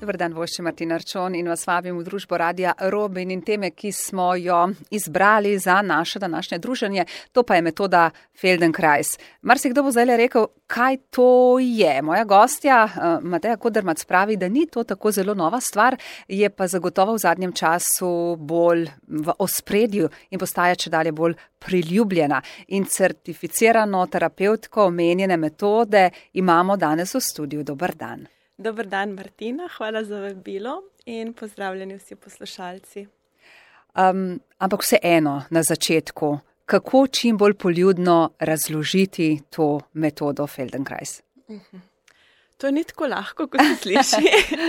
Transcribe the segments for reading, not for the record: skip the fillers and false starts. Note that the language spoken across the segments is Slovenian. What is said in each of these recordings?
Dober dan, vošče Martina Arčon in vas vabim v družbo Radia Robin in teme, ki smo jo izbrali za naše današnje druženje. To pa je metoda Feldenkrais. Marsikdo bo zdaj rekel, kaj to je. Moja gostja Mateja Kodermac pravi, da ni to tako zelo nova stvar, je pa zagotovo v zadnjem času bolj v ospredju in postaja čedalje bolj priljubljena. In certificirano terapevtko omenjene metode imamo danes v studiu. Dober dan. Dober dan, Martina, hvala za vabilo in pozdravljeni vsi poslušalci. Ampak vseeno na začetku, kako čim bolj poljudno razložiti to metodo Feldenkrais? To ni tako lahko, kot se sliši.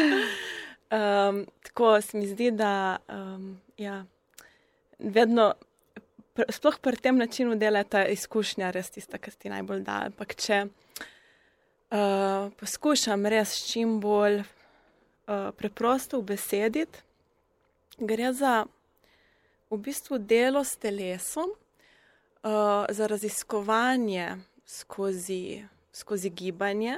Tako se mi zdi, da vedno, sploh pri tem načinu dela je ta izkušnja res tista, ki ti najbolj da. Ampak če poskušam res čim bolj preprosto ubesediti, gre za v bistvu delo s telesom, za raziskovanje skozi gibanje,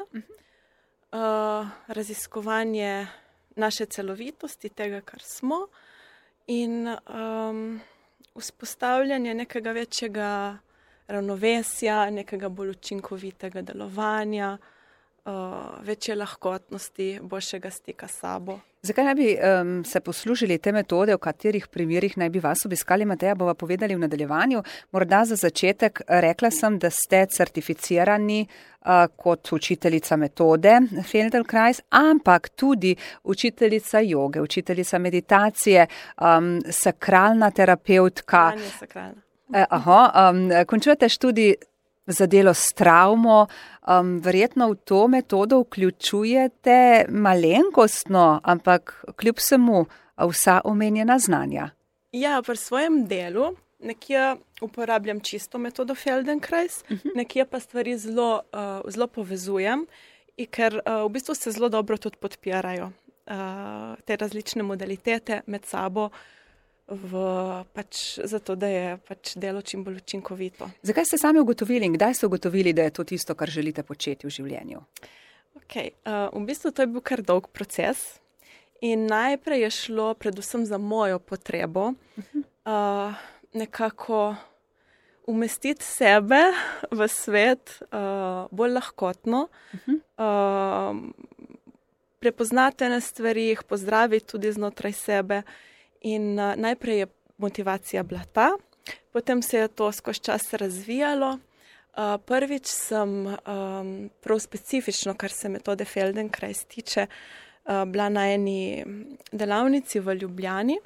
raziskovanje naše celovitosti, tega, kar smo, in vzpostavljanje nekega večjega ravnovesja, nekega bolj učinkovitega delovanja, večje lahkotnosti, boljšega stika s sabo. Zakaj naj bi se poslužili te metode, v katerih primerih naj bi vas obiskali, Mateja, bova povedali v nadaljevanju. Morda za začetek rekla sem, da ste certificirani kot učiteljica metode Feldenkrais, ampak tudi učiteljica joge, učiteljica meditacije, sakralna terapevtka. Končujete študij za delo s travmo, verjetno v to metodo vključujete malenkostno, ampak kljub vsemu vsa omenjena znanja. Ja, pri svojem delu nekje uporabljam čisto metodo Feldenkrais, nekje pa stvari zelo povezujem, ker v bistvu se zelo dobro tudi podpirajo te različne modalitete med sabo, zato, da je delo čim bolj učinkovito. Zakaj ste sami ugotovili in kdaj ste ugotovili, da je to tisto, kar želite početi v življenju? V bistvu to je bil kar dolg proces in najprej je šlo predvsem za mojo potrebo nekako umestiti sebe v svet bolj lahkotno, prepoznati ene stvari, jih pozdraviti tudi znotraj sebe. In najprej je motivacija bila ta, potem se je to skozi čas razvijalo. Prvič sem prav specifično, kar se metode Feldenkrais tiče, bila na eni delavnici v Ljubljani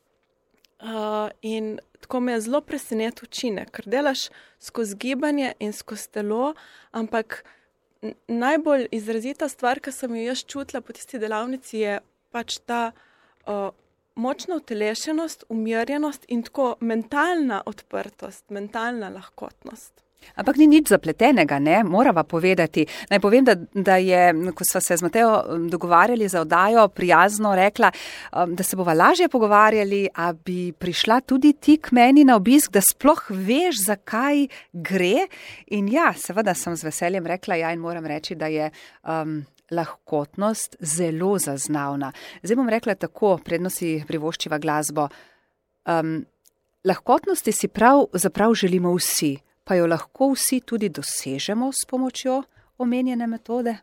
in tako me je zelo presenetil učinek, ker delaš skozi gibanje in skozi telo, ampak najbolj izrazita stvar, ki sem jo jaz čutila po tisti delavnici, je ta močna utelešenost, umirjenost in tako mentalna odprtost, mentalna lahkotnost. Ampak ni nič zapletenega, ne? Morava povedati. Naj povem, da je, ko sva se z Matejo dogovarjali za oddajo, prijazno rekla, da se bova lažje pogovarjali, a bi prišla tudi ti k meni na obisk, da sploh veš, zakaj gre. In ja, seveda sem z veseljem rekla ja in moram reči, da je lahkotnost zelo zaznavna. Zdaj bom rekla tako, predno si privoščiva glasbo. Lahkotnosti si pravzaprav želimo vsi, pa jo lahko vsi tudi dosežemo s pomočjo omenjene metode?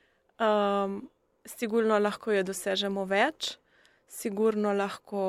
Sigurno lahko jo dosežemo več, sigurno lahko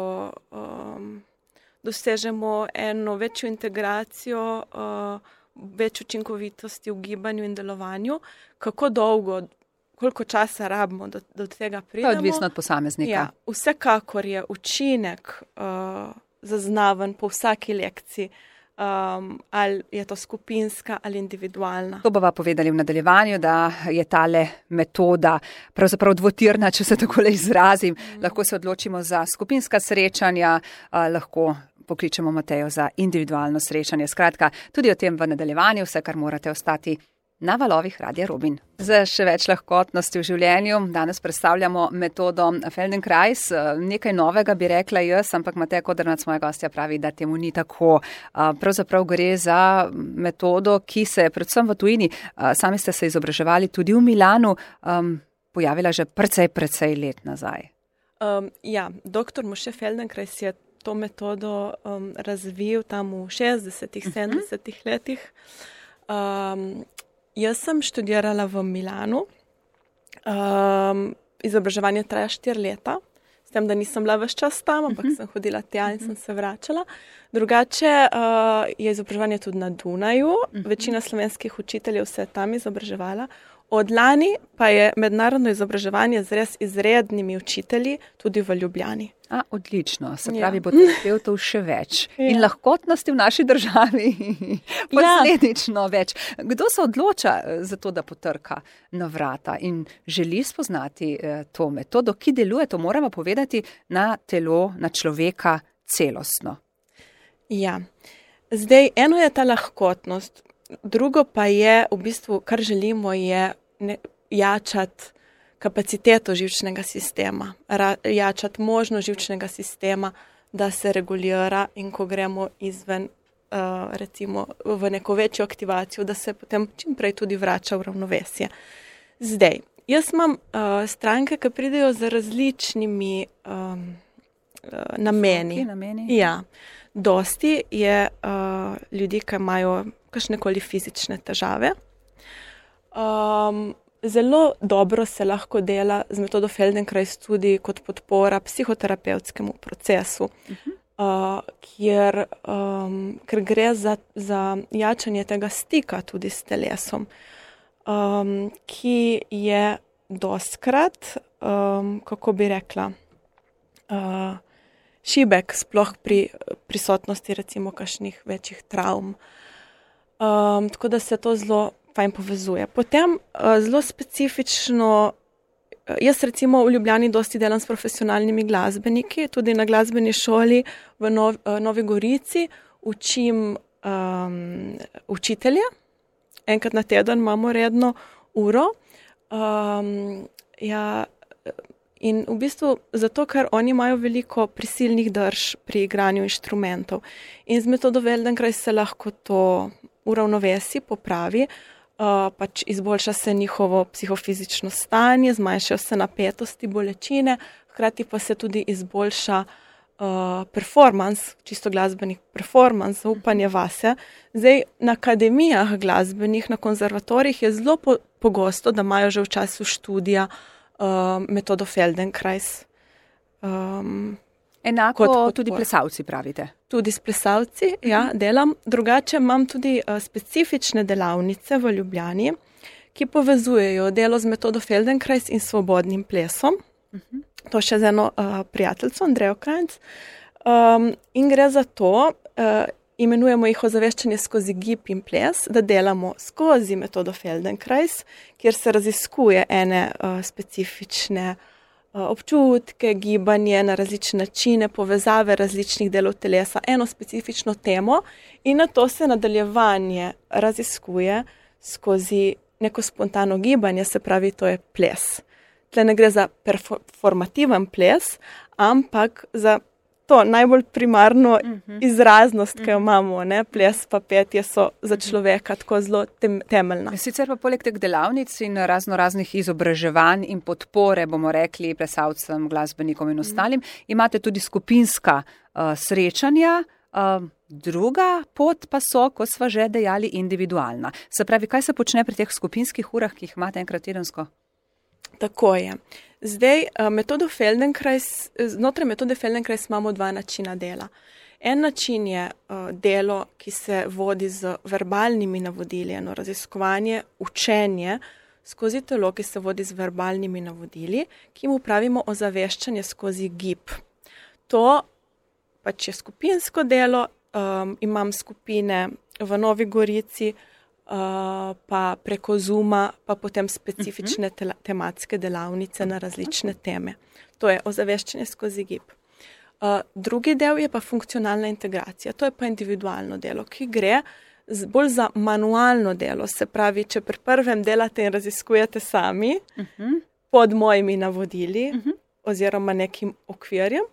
dosežemo eno večjo integracijo, več učinkovitosti v gibanju in delovanju. Kako dolgo, koliko časa rabimo, do tega pridemo. To je odvisno od posameznika. Ja, vsekakor je učinek zaznaven po vsaki lekciji, ali je to skupinska ali individualna. To bova povedali v nadaljevanju, da je tale metoda pravzaprav dvotirna, če se takole izrazim. Lahko se odločimo za skupinska srečanja, lahko pokličemo Matejo za individualno srečanje. Skratka, tudi o tem v nadaljevanju, vse, kar morate ostati na valovih Radia Robin. Za še več lahkotnosti v življenju danes predstavljamo metodo Feldenkrais. Nekaj novega bi rekla jaz, ampak Mateja Kodermac, moja gostja, pravi, da temu ni tako. Pravzaprav gre za metodo, ki se predvsem v tujini, sami ste se izobraževali tudi v Milanu, pojavila že precej let nazaj. Dr. Moshe Feldenkrais je to metodo razvil tam v 60-ih, 70-ih letih. Jaz sem študirala v Milanu. Izobraževanje traja 4 leta. S tem, da nisem bila ves čas tam, ampak sem hodila tja in sem se vračala. Drugače je izobraževanje tudi na Dunaju. Večina slovenskih učiteljev se je tam izobraževala. Od lani pa je mednarodno izobraževanje z res izrednimi učitelji tudi v Ljubljani. Odlično, se pravi, bo terapeutov še več. In lahkotnosti v naši državi posledično več. Kdo se odloča za to, da potrka na vrata in želi spoznati to metodo, ki deluje, to moramo povedati, na telo, na človeka celostno? Ja, zdaj eno je ta lahkotnost, drugo pa je v bistvu, kar želimo, je jačati kapaciteto živčnega sistema, jačati možnost živčnega sistema, da se regulira in ko gremo izven, recimo v neko večjo aktivacijo, da se potem čimprej tudi vrača v ravnovesje. Zdaj, jaz imam stranke, ki pridejo z različnimi nameni. Ja, dosti je ljudi, ki imajo kakšnekoli fizične težave. Zelo dobro se lahko dela z metodo Feldenkrais tudi kot podpora psihoterapevtskemu procesu, ker gre za jačanje tega stika tudi s telesom, ki je dostkrat, kako bi rekla, šibek, sploh pri prisotnosti recimo kakšnih večjih travm. Tako da se to zelo fajn povezuje. Potem zelo specifično, jaz recimo v Ljubljani dosti delam s profesionalnimi glasbeniki, tudi na glasbeni šoli v Novi Gorici učim učitelje. Enkrat na teden imamo redno uro. In v bistvu zato, ker oni imajo veliko prisilnih drž pri igranju inštrumentov. In z metodo Feldenkrais se lahko to uravnovesi, popravi, pač izboljša se njihovo psihofizično stanje, zmanjšajo se napetosti, bolečine, hkrati pa se tudi izboljša performance, čisto glasbeni performance, zaupanje vase. Zdaj, na akademijah glasbenih, na konzervatorijih je zelo pogosto, da imajo že v času študija metodo Feldenkrais. Enako tudi plesalci pravite? Tudi s plesalci, ja, delam. Drugače imam tudi specifične delavnice v Ljubljani, ki povezujejo delo z metodo Feldenkrais in svobodnim plesom. To še z eno prijateljico, Andrejo Krajnc. In gre za to, imenujemo jih ozaveščanje skozi gib in ples, da delamo skozi metodo Feldenkrais, kjer se raziskuje ene specifične občutke, gibanje na različne načine, povezave različnih delov telesa, eno specifično temo in na to se nadaljevanje raziskuje skozi neko spontano gibanje, se pravi, to je ples. Tle ne gre za performativen ples, ampak za to najbolj primarno izraznost, ki jo imamo, ne? Ples pa petje so za človeka tako zelo temeljna. Sicer pa poleg teh delavnic in raznih izobraževanj in podpore, bomo rekli, plesalcem, glasbenikom in ostalim, imate tudi skupinska srečanja. Druga pot pa so, kot sva že dejali, individualna. Se pravi, kaj se počne pri teh skupinskih urah, ki jih imate enkrat tedensko? Tako je. Zdaj, znotraj metode Feldenkrais imamo 2 načina dela. En način je delo, ki se vodi z verbalnimi navodili, eno raziskovanje, učenje skozi telo, ki se vodi z verbalnimi navodili, ki mu pravimo ozaveščanje skozi gib. To pač je skupinsko delo, imam skupine v Novi Gorici, pa preko Zooma, pa potem specifične tematske delavnice na različne teme. To je ozaveščanje skozi gib. Drugi del je pa funkcionalna integracija. To je pa individualno delo, ki gre bolj za manualno delo. Se pravi, če pri prvem delate in raziskujete sami pod mojimi navodili oziroma nekim okvirjem,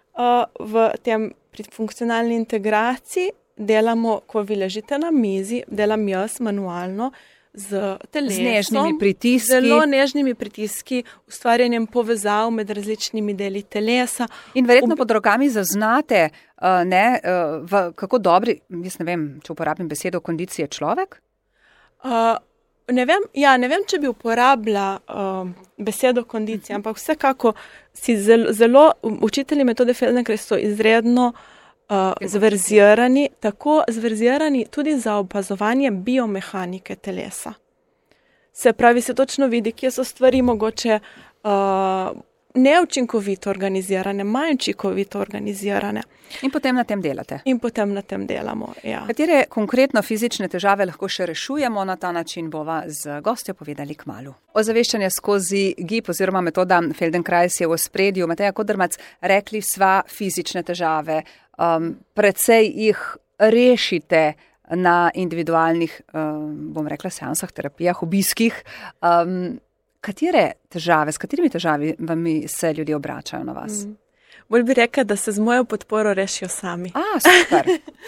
pri funkcionalni integraciji delamo, ko vi ležite na mizi, delam jaz manualno, z telesom. Z nežnimi pritiski. Zelo nežnimi pritiski, ustvarjanjem povezav med različnimi deli telesa. In verjetno pod rokami zaznate, kako dobri, jaz ne vem, če uporabim besedo, kondicije človek? Ne vem, če bi uporabila besedo kondicija, ampak vsekako si zelo učitelji metode Feldenkrais so izredno zverzirani, tako zverzirani tudi za opazovanje biomehanike telesa. Se pravi, se točno vidi, kje so stvari mogoče neučinkovito organizirane, manj učinkovito organizirane. In potem na tem delate. In potem na tem delamo, ja. Katere konkretno fizične težave lahko še rešujemo, na ta način bova z gostjo povedali kmalu. Ozaveščanje skozi gib oziroma metoda Feldenkrais je v ospredju. Mateja Kodrmac, rekli sva fizične težave, precej jih rešite na individualnih, bom rekla, seansah, terapijah, obiskih. Katere težave, s katerimi težavami se ljudje obračajo na vas? Bolj bi rekla, da se z mojo podporo rešijo sami. Super.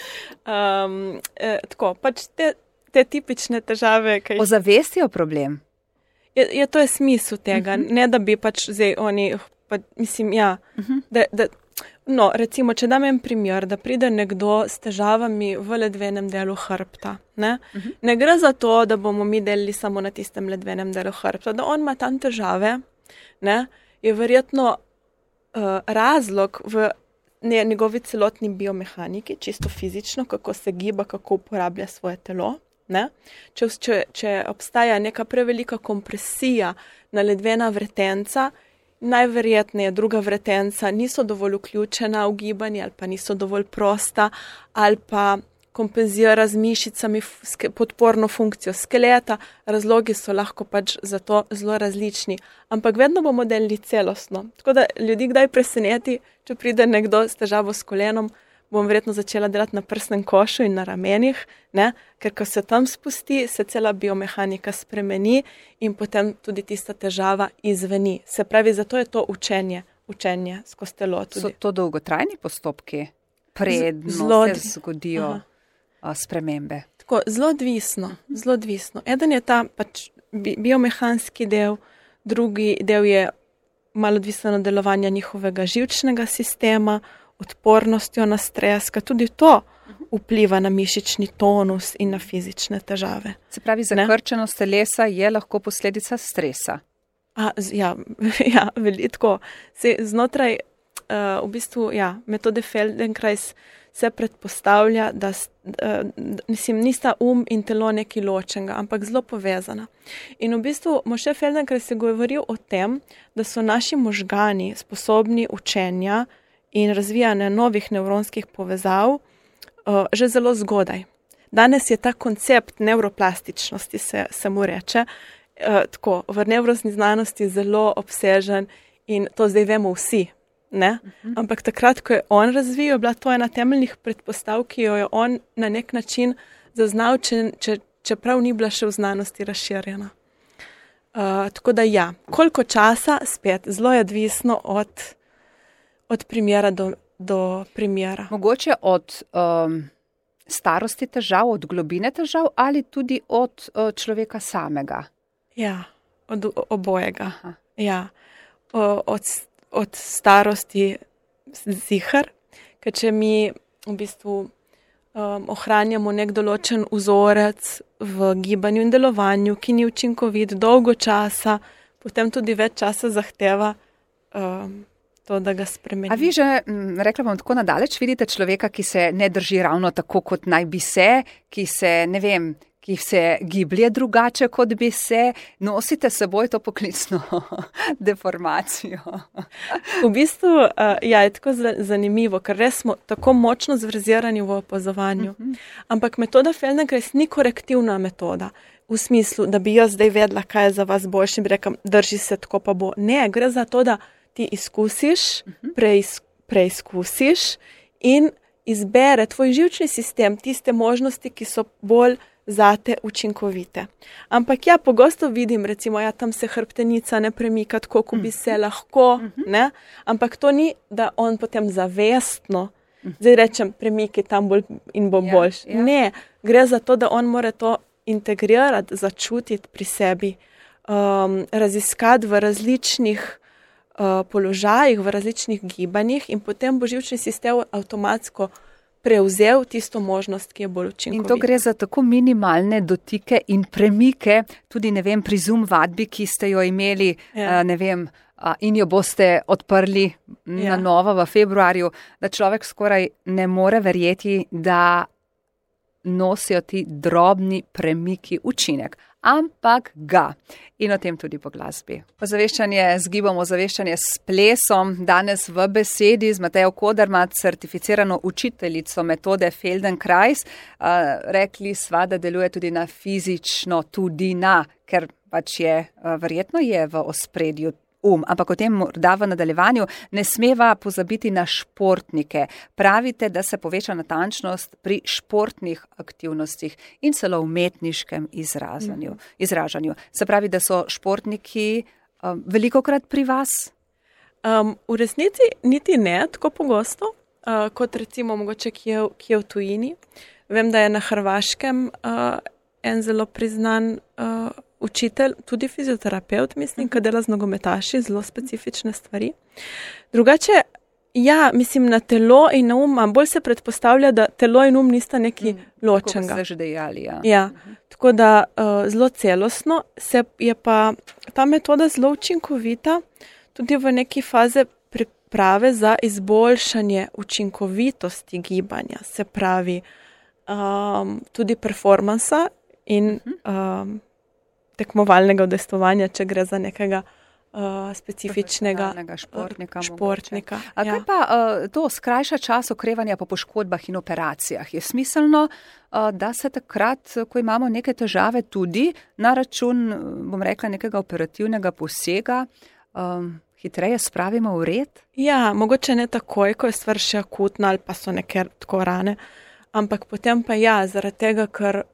Tako, pač te tipične težave. Ozavestijo problem? To je smisel tega, ne da bi pač zdaj oni, mislim, ja, no, recimo, če dam en primer, da pride nekdo s težavami v ledvenem delu hrbta, ne? Ne gre za to, da bomo mi delali samo na tistem ledvenem delu hrbta, da on ima tam težave, ne? Je verjetno razlog v njegovi celotni biomehaniki, čisto fizično, kako se giba, kako uporablja svoje telo, ne? Če obstaja neka prevelika kompresija na ledvena vretenca, najverjetneje druga vretenca niso dovolj vključena v gibanje ali pa niso dovolj prosta ali pa kompenzira z mišicami podporno funkcijo skeleta. Razlogi so lahko pač za to zelo različni, ampak vedno bomo delili celostno. Tako da ljudi kdaj preseneti, če pride nekdo s težavo s kolenom, bom verjetno začela delati na prsnem košu in na ramenih, ne? Ker ko se tam spusti, se cela biomehanika spremeni in potem tudi tista težava izveni. Se pravi, zato je to učenje skozi telo tudi. So to dolgotrajni postopki, predno se zgodijo spremembe? Tako, zelo odvisno. Eden je ta pač biomehanski del, drugi del je malo odvisen od delovanja njihovega živčnega sistema, odpornostjo na stres, ka tudi to vpliva na mišični tonus in na fizične težave. Se pravi, zakrčenost telesa je lahko posledica stresa? Ja, veliko. Znotraj v bistvu, metode Feldenkrais se predpostavlja, da nista in telo nekaj ločenega, ampak zelo povezana. In v bistvu Moshe Feldenkrais je govoril o tem, da so naši možgani sposobni učenja in razvijanja novih nevronskih povezav že zelo zgodaj. Danes je ta koncept nevroplastičnosti, se mu reče, tako v nevrosni znanosti zelo obsežen in to zdaj vemo vsi. Ne? Ampak takrat, ko je on razvijal, bila to ena temeljnih predpostavk, ki jo je on na nek način zaznal, čeprav ni bila še v znanosti razširjena. Tako da koliko časa, spet, zelo je odvisno od primera do primera. Mogoče od starosti težav, od globine težav ali tudi od človeka samega? Ja, od obojega. Ja. Od starosti zihar, ker če mi v bistvu ohranjamo nek določen vzorec v gibanju in delovanju, ki ni učinkovit dolgo časa, potem tudi več časa zahteva to, da ga spremeni. A vi že, rekla bom tako nadaleč, vidite človeka, ki se ne drži ravno tako, kot naj bi se, ki se giblje drugače, kot bi se, nosite s seboj to poklicno deformacijo? V bistvu, je tako zanimivo, ker res smo tako močno zverzirani v opazovanju. Ampak metoda Feldenkrais ni korektivna metoda, v smislu, da bi jaz zdaj vedela, kaj je za vas boljše, in bi rekla, drži se, tako pa bo. Ne, gre za to, da ti izkusiš, preizkusiš in izbere tvoj živčni sistem tiste možnosti, ki so bolj zate učinkovite. Ampak pogosto vidim, recimo, tam se hrbtenica ne premika tako, kot bi se lahko, ne? Ampak to ni, da on potem zavestno, zdaj rečem, premiki tam bolj in bo boljš. Ne, gre za to, da on mora to integrirati, začutiti pri sebi, raziskati v različnih položajih, v različnih gibanjih in potem bo živčni sistem avtomatsko prevzel tisto možnost, ki je bolj učinkovita. In to gre za tako minimalne dotike in premike, tudi pri Zoom vadbi, ki ste jo imeli, in jo boste odprli na novo v februarju, da človek skoraj ne more verjeti, da nosijo ti drobni premiki učinek, ampak ga. In o tem tudi po glasbi. Ozaveščanje z gibom, ozaveščanje s plesom, danes v besedi z Matejo Kodermatt, certificirano učiteljico metode Feldenkrais. Rekli sva, da deluje tudi na fizično, ker pač verjetno je v ospredju ampak o tem morda v nadaljevanju. Ne smeva pozabiti na športnike. Pravite, da se poveča natančnost pri športnih aktivnostih in celo umetniškem izražanju. Se pravi, da so športniki velikokrat pri vas? V resnici niti ne tako pogosto, kot recimo mogoče kje v tujini. Vem, da je na Hrvaškem en zelo priznan učitelj, tudi fizioterapeut, mislim, ki dela z nogometaši, zelo specifične stvari. Drugače, na telo in na bolj se predpostavlja, da telo in nista nekaj ločenega. Tako ste že dejali, tako da zelo celostno je pa ta metoda zelo učinkovita tudi v neki faze priprave za izboljšanje učinkovitosti gibanja, se pravi tudi performansa in tekmovalnega udejstvovanja, če gre za nekega specifičnega športnika. A kaj pa to skrajša čas okrevanja po poškodbah in operacijah? Je smiselno, da se takrat, ko imamo neke težave, tudi na račun, bom rekla, nekega operativnega posega, hitreje spravimo v red? Ja, mogoče ne takoj, ko je stvar še akutna ali pa so neke tako rane, ampak potem pa zaradi tega, ker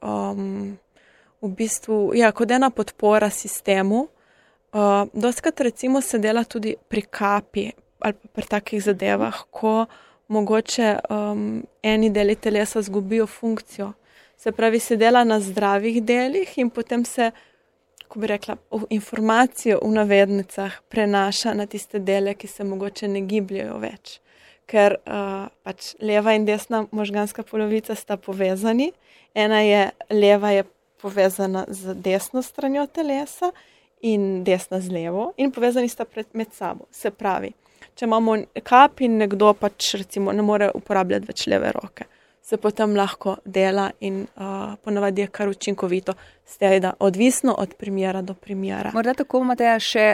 v bistvu, kot ena podpora sistemu. Dostikrat recimo se dela tudi pri kapi ali pa pri takih zadevah, ko mogoče eni deli telesa zgubijo funkcijo. Se pravi, se dela na zdravih delih in potem se, ko bi rekla, informacijo v navednicah prenaša na tiste dele, ki se mogoče ne gibljajo več. Ker pač leva in desna možganska polovica sta povezani. Leva je povezana z desno stranjo telesa in desna z levo in povezani sta med sabo. Se pravi, če imamo kap in nekdo pač recimo ne more uporabljati več leve roke, se potem lahko dela in ponavadi je kar učinkovito. Seveda odvisno od primera do primera. Morda tako, Mateja, še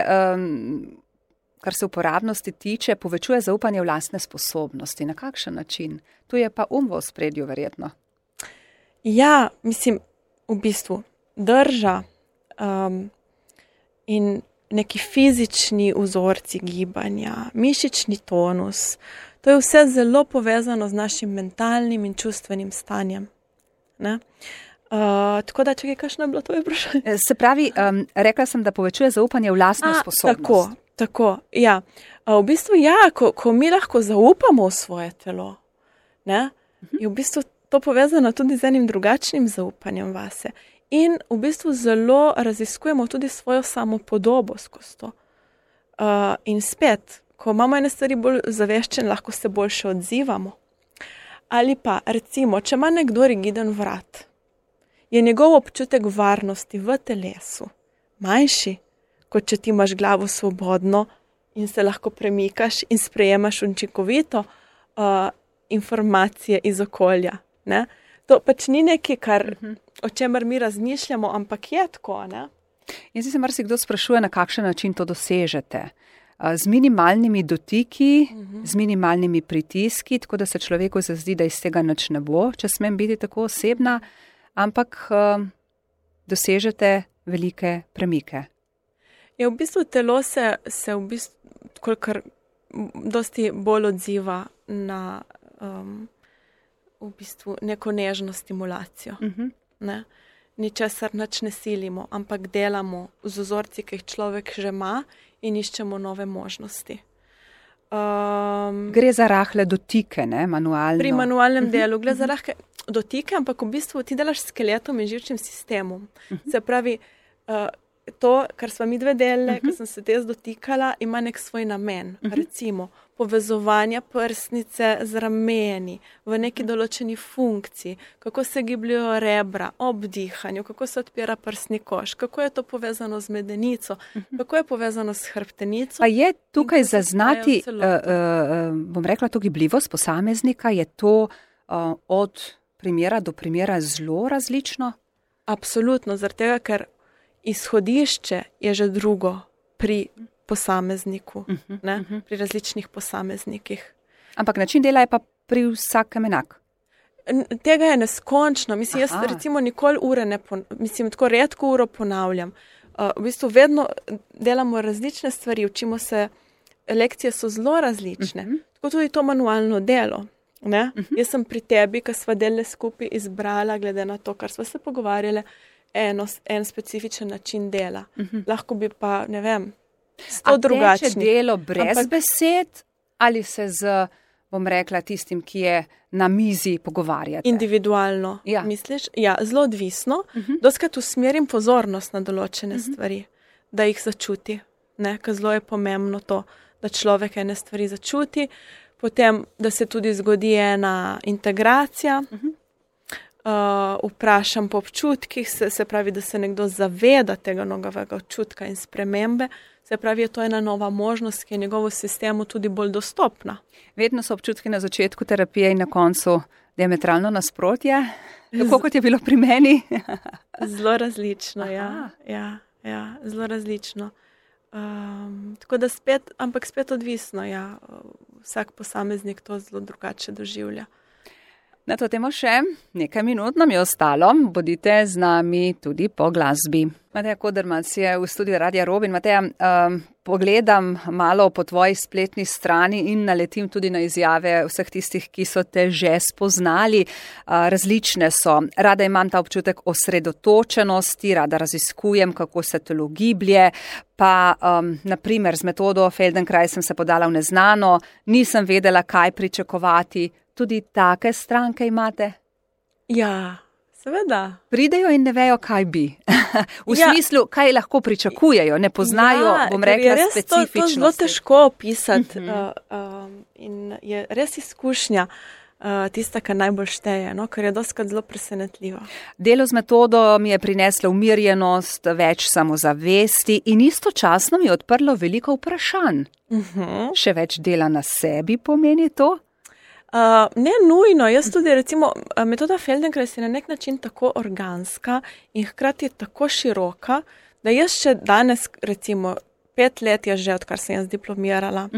kar se uporabnosti tiče, povečuje zaupanje v lastne sposobnosti. Na kakšen način? Tu je pa v ospredju verjetno. Ja, v bistvu drža in neki fizični vzorci gibanja, mišični tonus, to je vse zelo povezano z našim mentalnim in čustvenim stanjem. Tako da, če je kakšno bilo tvoje vprašanje? Se pravi, rekla sem, da povečuje zaupanje v lastno sposobnost. Tako, ja. V bistvu, ko mi lahko zaupamo v svoje telo, je v bistvu to povezano tudi z enim drugačnim zaupanjem vase. In v bistvu zelo raziskujemo tudi svojo samopodobo skozi to. In spet, ko imamo ene stvari bolj zaveščene, lahko se boljše odzivamo. Ali pa, recimo, če ima nekdo rigiden vrat, je njegov občutek varnosti v telesu manjši, kot če ti imaš glavo svobodno in se lahko premikaš in sprejemaš učinkovito informacije iz okolja. To pač ni nekaj, o čemer mi razmišljamo, ampak je tako. In zdaj se marsikdo sprašuje, na kakšen način to dosežete. Z minimalnimi dotiki, z minimalnimi pritiski, tako da se človeku zazdi, da iz tega nič ne bo, če smem biti tako osebna, ampak dosežete velike premike. V bistvu telo se v bistvu kolikor dosti bolj odziva na v bistvu neko nežno stimulacijo. Ničesar nič ne silimo, ampak delamo z vzorci, ki jih človek že ima in iščemo nove možnosti. Gre za rahle dotike, manualno. Pri manualnem delu gre za rahke. dotike, ampak v bistvu ti delaš s skeletom in živčnim sistemom. Se pravi, to, kar sva mi dve delile, ko sem se te dotikala, ima nek svoj namen. Recimo, povezovanja prsnice z rameni v neki določeni funkciji, kako se gibljajo rebra ob dihanju, kako se odpira prsni koš, kako je to povezano z medenico, kako je povezano s hrbtenico. Pa je tukaj zaznati, bom rekla, to gibljivost posameznika, je to od primera do primera zelo različno? Absolutno, zaradi tega, ker izhodišče je že drugo pri posamezniku, pri različnih posameznikih. Ampak način dela je pa pri vsakem enak? Tega je neskončno. Mislim, jaz recimo nikoli tako redko uro ponavljam. V bistvu vedno delamo različne stvari, učimo se, lekcije so zelo različne. Tako tudi to manualno delo. Ne? Jaz sem pri tebi, ko sva delali skupaj, izbrala, glede na to, kar sva se pogovarjali, en specifičen način dela. Lahko bi pa, ne vem, 100 drugačnih. A teče delo brez besed ali se z, bom rekla, tistim, ki je na mizi, pogovarjate? Individualno, misliš? Ja, zelo odvisno. Doskrat usmerim pozornost na določene stvari, da jih začuti. Ker zelo je pomembno to, da človek ene stvari začuti, potem, da se tudi zgodi ena integracija, vprašam po občutkih, se pravi, da se nekdo zaveda tega novega občutka in spremembe, se pravi, je to ena nova možnost, ki je njegovo sistemu tudi bolj dostopna. Vedno so občutki na začetku terapije in na koncu diametralno nasprotje, tako kot je bilo pri meni. Zelo različno, ja, zelo različno. Tako da spet odvisno, vsak posameznik to zelo drugače doživlja. Na to temo še nekaj minut nam je ostalo. Bodite z nami tudi po glasbi. Mateja Kodermac je v studiu Radia Robin. Mateja, pogledam malo po tvoji spletni strani in naletim tudi na izjave vseh tistih, ki so te že spoznali. Različne so. Rada imam ta občutek osredotočenosti, rada raziskujem, kako se telo giblje. Pa, naprimer, z metodo Feldenkrais sem se podala v neznano, nisem vedela, kaj pričakovati. Tudi take stranke imate? Ja, seveda. Pridejo in ne vejo, kaj bi. V smislu, kaj lahko pričakujejo, ne poznajo, bom rekla, specifičnosti. To je zelo težko opisati in je res izkušnja tista, kar najbolj šteje, ker je dostikrat zelo presenetljivo. Delo z metodo mi je prineslo umirjenost, več samozavesti in istočasno mi je odprlo veliko vprašanj. Še več dela na sebi pomeni to? Ne nujno, jaz tudi recimo metoda Feldenkrais je na nek način tako organska in hkrati tako široka, da jaz še danes recimo 5 let je že, odkar sem jaz diplomirala,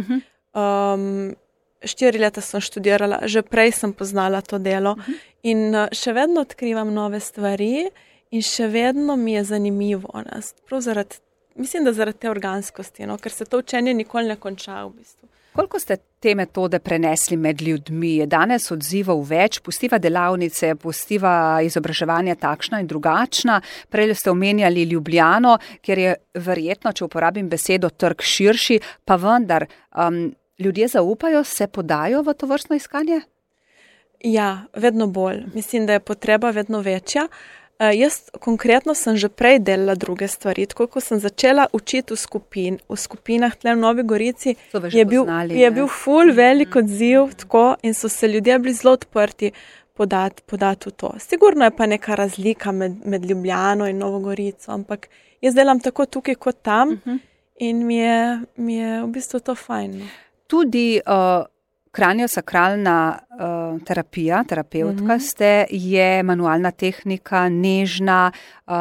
4 leta sem študirala, že prej sem poznala to delo in še vedno odkrivam nove stvari in še vedno mi je zanimivo. Mislim, da zaradi te organskosti, ker se to učenje nikoli ne konča v bistvu. Koliko ste te metode prenesli med ljudmi? Je danes odzivov več? Pustiva delavnice, pustiva izobraževanja takšna in drugačna? Prej ste omenjali Ljubljano, kjer je verjetno, če uporabim besedo, trg širši, pa vendar ljudje zaupajo, se podajo v to vrstno iskanje? Ja, vedno bolj. Mislim, da je potreba vedno večja. Jaz konkretno sem že prej delala druge stvari, tako ko sem začela učiti v skupinah tle v Novi Gorici, je bil ful velik odziv tako, in so se ljudje bili zelo odprti podati v to. Sigurno je pa neka razlika med Ljubljano in Novo Gorico, ampak jaz delam tako tukaj kot tam in mi je v bistvu to fajn. Tudi kraniosakralna terapeutka ste, je manualna tehnika, nežna,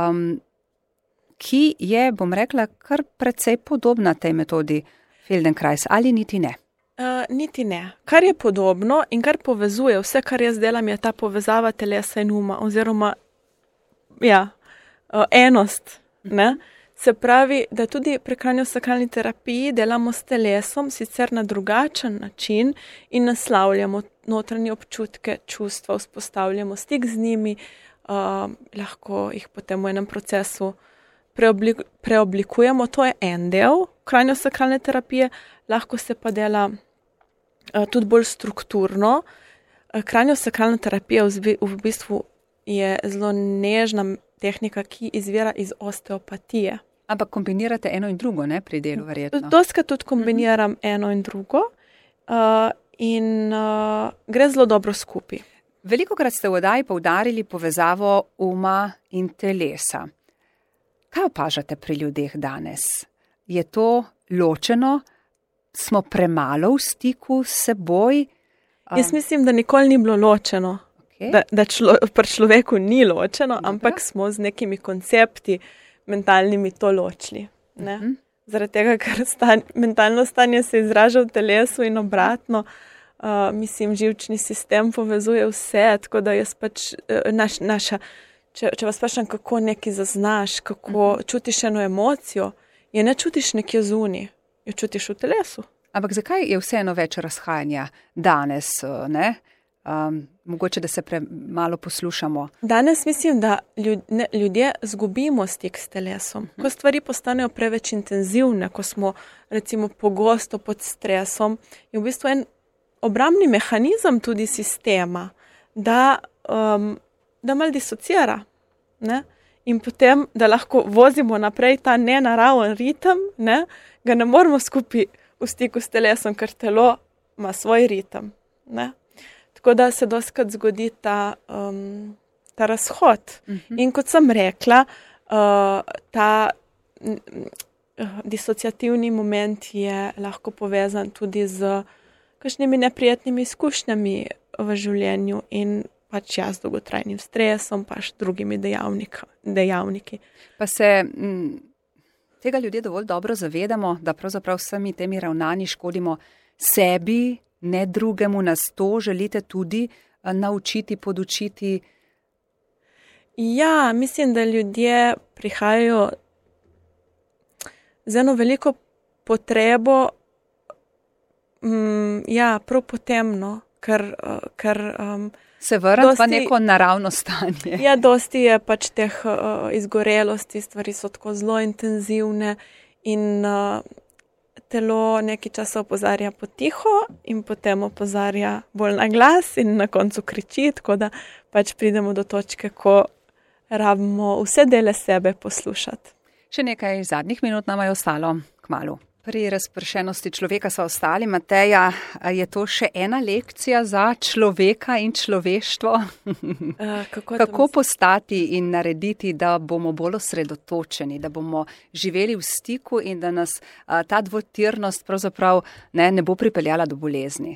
ki je, bom rekla, kar precej podobna tej metodi Feldenkrais, ali niti ne? Niti ne. Kar je podobno in kar povezuje, vse, kar jaz delam, je ta povezava telesa in uma, oziroma enost, ne? Se pravi, da tudi pri kraniosakralni terapiji delamo s telesom, sicer na drugačen način in naslavljamo notranje občutke, čustva, vzpostavljamo stik z njimi, lahko jih potem v enem procesu preoblikujemo. To je en del kraniosakralne terapije, lahko se pa dela tudi bolj strukturno. Kraniosakralna terapija v bistvu je zelo nežna tehnika, ki izvira iz osteopatije. Ampak kombinirate eno in drugo, ne, pri delu verjetno? Dostikrat tudi kombiniram eno in drugo in gre zelo dobro skupaj. Velikokrat ste v oddaji poudarili povezavo uma in telesa. Kaj opažate pri ljudeh danes? Je to ločeno? Smo premalo v stiku s seboj? Jaz mislim, da nikoli ni bilo ločeno. Okay. Da pri človeku ni ločeno, ampak smo z nekimi koncepti mentalnimi to ločili. Ne? Zaradi tega, ker mentalno stanje se izraža v telesu in obratno. Mislim, živčni sistem povezuje vse, tako da jaz pač če vas vprašam, kako nekaj zaznaš, kako čutiš eno emocijo, je ne čutiš nekje zunaj, jo čutiš v telesu. Ampak zakaj je vseeno več razhajanja danes, ne? Mogoče, da se premalo poslušamo. Danes mislim, da ljudje zgubimo stik s telesom. Ko stvari postanejo preveč intenzivne, ko smo recimo pogosto pod stresom, je v bistvu en obrambni mehanizem tudi sistema, da malo disocira. Ne? In potem, da lahko vozimo naprej ta nenaraven ritem, ne? Ga ne moramo skupaj v stiku s telesom, ker telo ima svoj ritem. Ne? Tako da se dostikrat zgodi ta razhod. In kot sem rekla, ta disociativni moment je lahko povezan tudi z kakšnimi neprijetnimi izkušnjami v življenju in pač z dolgotrajnim stresom, pač drugimi dejavniki. Pa se tega ljudje dovolj dobro zavedamo, da pravzaprav vsemi temi ravnanji škodimo sebi, ne drugemu, nas to želite tudi naučiti, podučiti? Ja, mislim, da ljudje prihajajo z eno veliko potrebo, prav potemno, ker se vrniti pa neko naravno stanje. Ja, dosti je pač teh izgorelosti, stvari so tako zelo intenzivne in telo nekaj časa opozarja potiho in potem opozarja bolj na glas in na koncu kriči, tako da pač pridemo do točke, ko rabimo vse dele sebe poslušati. Še nekaj zadnjih minut nam je ostalo kmalu. Pri razpršenosti človeka so ostali. Mateja, je to še ena lekcija za človeka in človeštvo? Kako postati in narediti, da bomo bolj osredotočeni, da bomo živeli v stiku in da nas ta dvotirnost pravzaprav ne bo pripeljala do bolezni?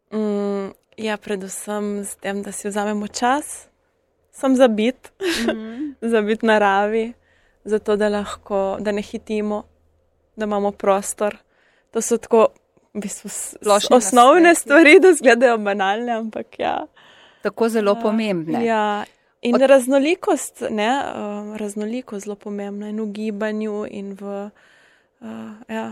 Ja, predvsem s tem, da si vzamemo čas, sem za biti, za biti naravi, zato da lahko, da ne hitimo, da imamo prostor. To so tako v bistvu osnovne stvari, da izgledajo banalne, ampak ja. Tako zelo pomembne. Ja, in raznolikost, raznolikost zelo pomembna in v gibanju in ja.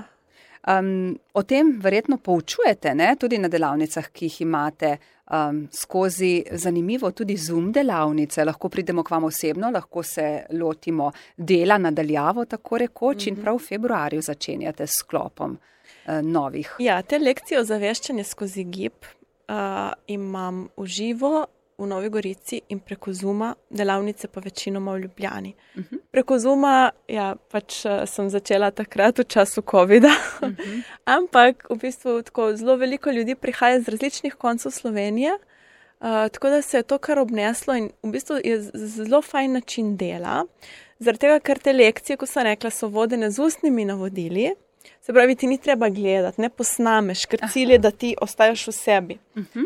O tem verjetno poučujete, ne? Tudi na delavnicah, ki jih imate skozi zanimivo tudi Zoom delavnice. Lahko pridemo k vam osebno, lahko se lotimo dela nadaljavo, tako rekoč, in prav v februarju začenjate s sklopom novih. Ja, te lekcije ozaveščanja skozi gib imam v živo v Novi Gorici in preko Zooma, delavnice pa večinoma v Ljubljani. Preko Zooma, ja, pač sem začela takrat v času covida, ampak v bistvu tako zelo veliko ljudi prihaja z različnih koncev Slovenije, tako da se je to kar obneslo in v bistvu je zelo fajn način dela, zaradi tega, ker te lekcije, ko sem rekla, so vodene z ustnimi navodili, se pravi, ti ni treba gledati, ne posnameš, ker cilj je, da ti ostajaš v sebi.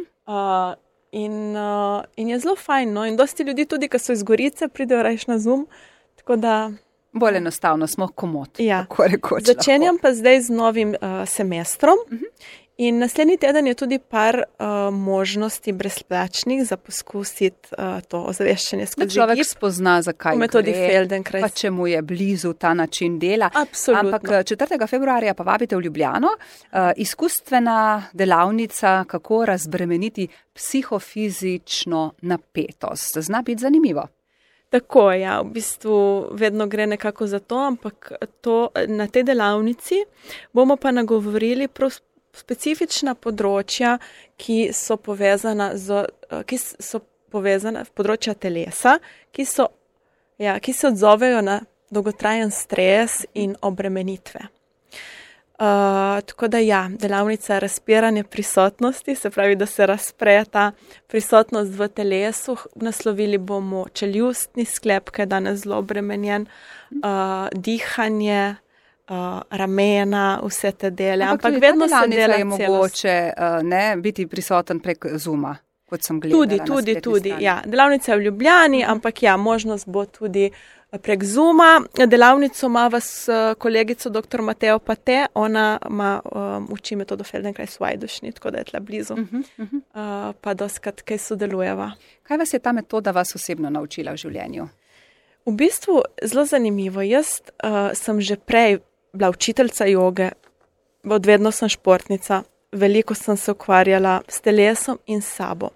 In je zelo fajn, no, in dosti ljudi tudi, ki so iz Gorice, pridejo rajš na Zoom, tako da... Bolj enostavno, smo komot, ja. Tako rekoč. Začenjam pa zdaj z novim semestrom in naslednji teden je tudi par možnosti brezplačnih za poskusiti to ozaveščanje skozi gib. Človek spozna, zakaj gre, pa če mu je blizu ta način dela. Absolutno. Ampak 4. februarja pa vabite v Ljubljano, izkustvena delavnica, kako razbremeniti psihofizično napetost. Zna biti zanimivo. Tako, ja, v bistvu vedno gre nekako za to, ampak na tej delavnici bomo pa nagovorili prav specifična področja, ki so povezana področja telesa, ki se odzovejo na dolgotrajen stres in obremenitve. Tako da delavnica razpiranje prisotnosti, se pravi, da se razpre ta prisotnost v telesu. Naslovili bomo čeljustni sklep, ki je danes zelo obremenjen, dihanje, ramena, vse te dele. Ampak vedno se dela je mogoče biti prisoten prek Zooma, kot sem gledala. Tudi. Ja. Delavnica je v Ljubljani, ampak možnost bo tudi prek Zooma. Delavnico ima vas kolegico dr. Mateo Pate, ona uči metodo Feldenkrais v Ajdušni, tako da je tle blizu. Pa doskrat kaj sodelujeva. Kaj vas je ta metoda vas osebno naučila v življenju? V bistvu zelo zanimivo. Jaz sem že prej bila učiteljica joge, odvedno sem športnica, veliko sem se ukvarjala s telesom in sabo.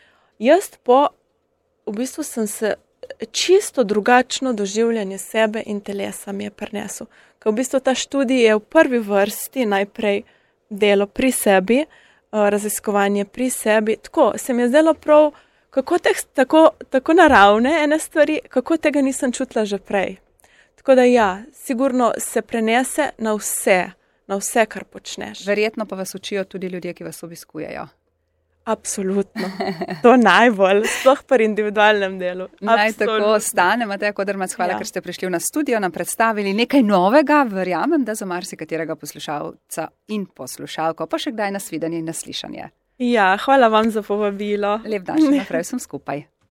V bistvu sem se čisto drugačno doživljanje sebe in telesa mi je prinesel. Ker v bistvu ta študij je v prvi vrsti najprej delo pri sebi, raziskovanje pri sebi. Tako se mi je zdelo prav, kako tako naravne ene stvari, kako tega nisem čutila že prej. Tako da sigurno se prenese na vse, kar počneš. Verjetno pa vas učijo tudi ljudje, ki vas obiskujejo. Absolutno. To najbolj, sploh pri individualnem delu. Naj tako stane, Mateja Kodermac, hvala, ker ste prišli v nas studio, nam predstavili nekaj novega, verjamem, da za marsikaterega poslušalca in poslušalko, pa še kdaj nasvidenje in naslišanje. Hvala vam za povabilo. Lep dan še naprej, sem skupaj.